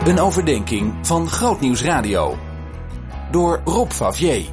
Een overdenking van Grootnieuws Radio. Door Rob Favier.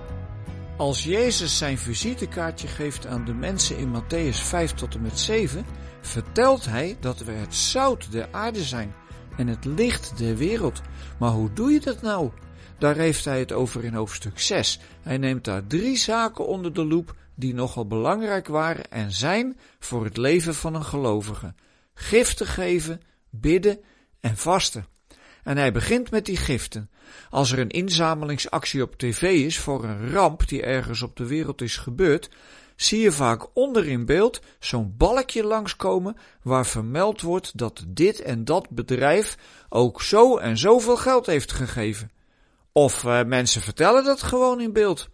Als Jezus zijn visitekaartje geeft aan de mensen in Mattheüs 5 tot en met 7, vertelt hij dat we het zout der aarde zijn en het licht der wereld. Maar hoe doe je dat nou? Daar heeft hij het over in hoofdstuk 6. Hij neemt daar 3 zaken onder de loep die nogal belangrijk waren en zijn voor het leven van een gelovige. Giften geven, bidden en vasten. En hij begint met die giften. Als er een inzamelingsactie op tv is voor een ramp die ergens op de wereld is gebeurd, zie je vaak onder in beeld zo'n balkje langskomen waar vermeld wordt dat dit en dat bedrijf ook zo en zoveel geld heeft gegeven. Of mensen vertellen dat gewoon in beeld.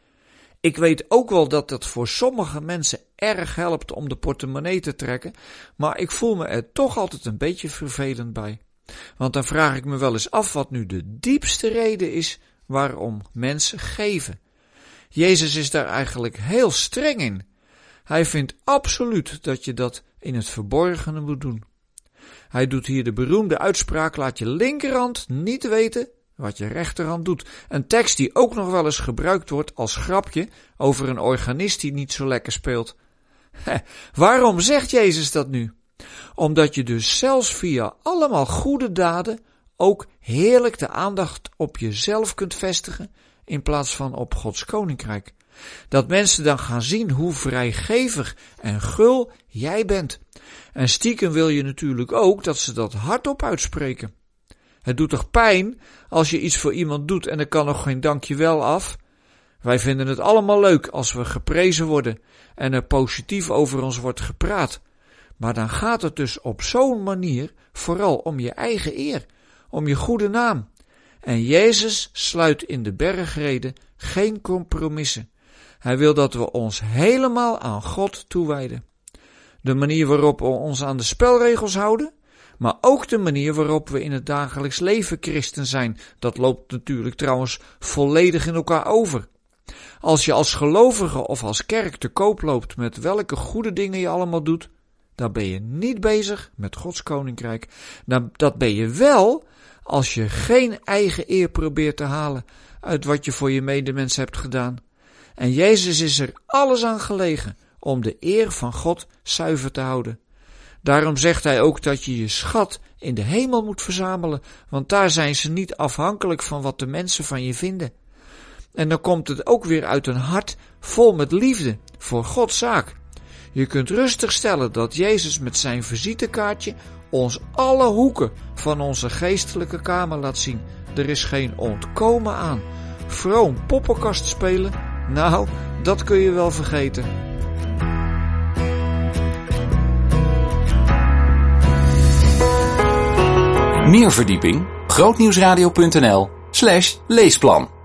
Ik weet ook wel dat dat voor sommige mensen erg helpt om de portemonnee te trekken, maar ik voel me er toch altijd een beetje vervelend bij. Want dan vraag ik me wel eens af wat nu de diepste reden is waarom mensen geven. Jezus is daar eigenlijk heel streng in. Hij vindt absoluut dat je dat in het verborgene moet doen. Hij doet hier de beroemde uitspraak: laat je linkerhand niet weten wat je rechterhand doet. Een tekst die ook nog wel eens gebruikt wordt als grapje over een organist die niet zo lekker speelt. Waarom zegt Jezus dat nu? Omdat je dus zelfs via allemaal goede daden ook heerlijk de aandacht op jezelf kunt vestigen in plaats van op Gods koninkrijk. Dat mensen dan gaan zien hoe vrijgevig en gul jij bent. En stiekem wil je natuurlijk ook dat ze dat hardop uitspreken. Het doet toch pijn als je iets voor iemand doet en er kan nog geen dankjewel af? Wij vinden het allemaal leuk als we geprezen worden en er positief over ons wordt gepraat. Maar dan gaat het dus op zo'n manier vooral om je eigen eer, om je goede naam. En Jezus sluit in de bergreden geen compromissen. Hij wil dat we ons helemaal aan God toewijden. De manier waarop we ons aan de spelregels houden, maar ook de manier waarop we in het dagelijks leven christen zijn. Dat loopt natuurlijk trouwens volledig in elkaar over. Als je als gelovige of als kerk te koop loopt met welke goede dingen je allemaal doet, dan ben je niet bezig met Gods koninkrijk. Dat ben je wel als je geen eigen eer probeert te halen uit wat je voor je medemens hebt gedaan. En Jezus is er alles aan gelegen om de eer van God zuiver te houden. Daarom zegt hij ook dat je je schat in de hemel moet verzamelen, want daar zijn ze niet afhankelijk van wat de mensen van je vinden. En dan komt het ook weer uit een hart vol met liefde voor Gods zaak. Je kunt rustig stellen dat Jezus met zijn visitekaartje ons alle hoeken van onze geestelijke kamer laat zien. Er is geen ontkomen aan. Vroom poppenkast spelen? Nou, dat kun je wel vergeten. Meer verdieping? Grootnieuwsradio.nl/leesplan